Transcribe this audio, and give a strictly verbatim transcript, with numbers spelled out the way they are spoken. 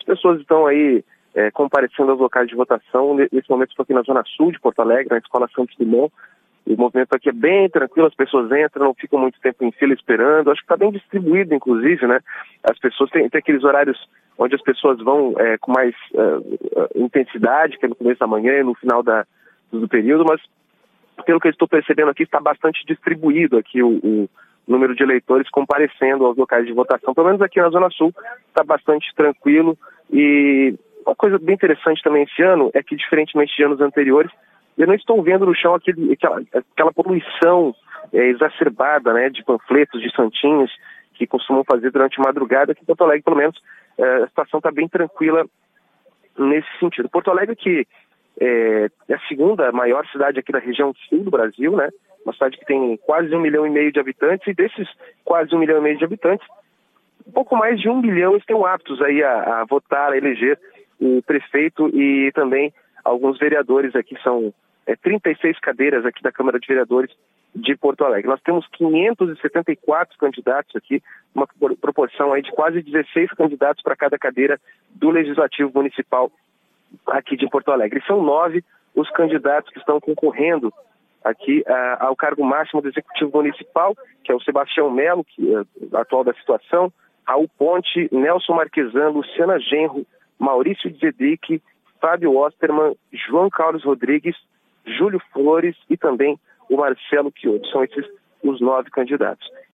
pessoas estão aí é, comparecendo aos locais de votação. Nesse momento estou aqui na Zona Sul de Porto Alegre, na Escola Santos Dumont. O movimento aqui é bem tranquilo, as pessoas entram, não ficam muito tempo em fila esperando. Acho que está bem distribuído, inclusive, né? As pessoas têm, têm aqueles horários onde as pessoas vão é, com mais uh, intensidade, que é no começo da manhã e no final da, do período, mas pelo que eu estou percebendo aqui, está bastante distribuído aqui o, o número de eleitores comparecendo aos locais de votação. Pelo menos aqui na Zona Sul está bastante tranquilo. E uma coisa bem interessante também esse ano é que, diferentemente de anos anteriores, eu não estou vendo no chão aquele, aquela, aquela poluição é, exacerbada, né, de panfletos, de santinhos, que costumam fazer durante a madrugada. Aqui em Porto Alegre, pelo menos, é, a situação está bem tranquila nesse sentido. Porto Alegre, que é, é a segunda maior cidade aqui da região sul do Brasil, né, uma cidade que tem quase um milhão e meio de habitantes, e desses quase um milhão e meio de habitantes, um pouco mais de um milhão estão aptos aí a, a votar, a eleger o prefeito e também alguns vereadores aqui. São é, trinta e seis cadeiras aqui da Câmara de Vereadores de Porto Alegre. Nós temos quinhentos e setenta e quatro candidatos aqui, uma proporção aí de quase dezesseis candidatos para cada cadeira do Legislativo Municipal aqui de Porto Alegre. E são nove os candidatos que estão concorrendo aqui uh, ao cargo máximo do Executivo Municipal, que é o Sebastião Melo, que é atual da situação, Raul Ponte, Nelson Marquesan, Luciana Genro, Maurício Zedrick, Fábio Osterman, João Carlos Rodrigues, Júlio Flores e também o Marcelo Chiodo. São esses os nove candidatos.